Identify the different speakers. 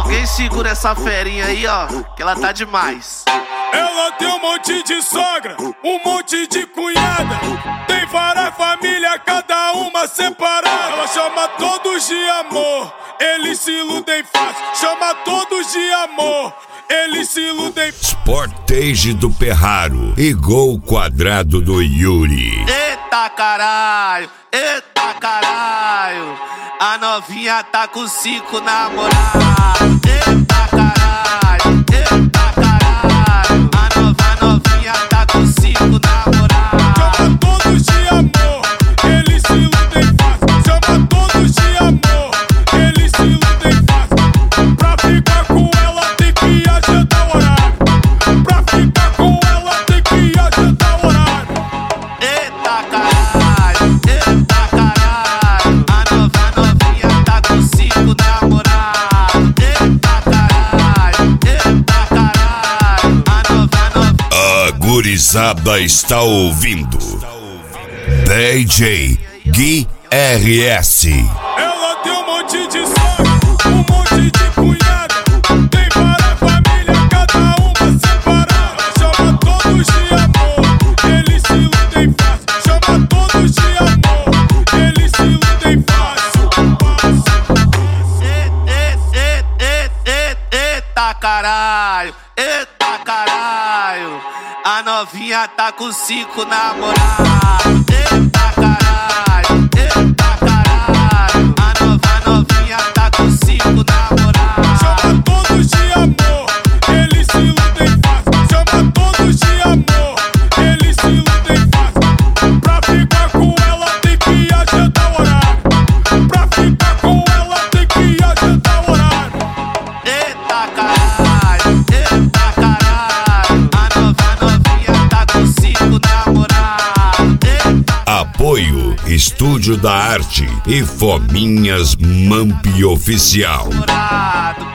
Speaker 1: Alguém segura essa ferinha aí, ó, que ela tá demais.
Speaker 2: Ela tem um monte de sogra, um monte de cunhada. Tem várias famílias, cada uma separada. Ela chama todos de amor, eles se iludem fácil. Chama todos de amor, eles se iludem.
Speaker 3: Sportage do Perraro e gol quadrado do Yuri.
Speaker 1: Eita caralho, eita caralho. A novinha tá com 5 namorados. Eita caralho, eita caralho. A novinha tá com 5 namorados.
Speaker 2: Chama todos de amor, eles se iludem fácil. Chama todos de amor, eles se iludem fácil. Pra ficar com ela tem que agendar o horário. Pra ficar com ela tem que agendar o horário.
Speaker 1: Eita caralho, eita caralho. A novinha tá com 5 namorados. Eita caralho, eita caralho. A novinha.
Speaker 3: A gurizada está ouvindo DJ Gui RS.
Speaker 2: Ela tem um monte de sogra, um monte de cunhada. Tem várias famílias, cada uma separada. Chama todos de amor, eles se iludem fácil. Chama todos de amor, eles se iludem fácil.
Speaker 1: Eita caralho, eita caralho. A novinha tá com 5 namorados. Eita caralho, eita caralho. A novinha tá com 5 namorados.
Speaker 2: Chama todos de amor, eles se iludem fácil. Chama todos de amor, eles se iludem fácil. Pra ficar com ela tem que agendar o horário. Pra ficar com ela tem que agendar o horário.
Speaker 1: Eita caralho, eita caralho. A novinha tá com 5 namorados.
Speaker 3: Apoio Estúdio da Arte e Fominhas Mamp Oficial.
Speaker 1: Namorado.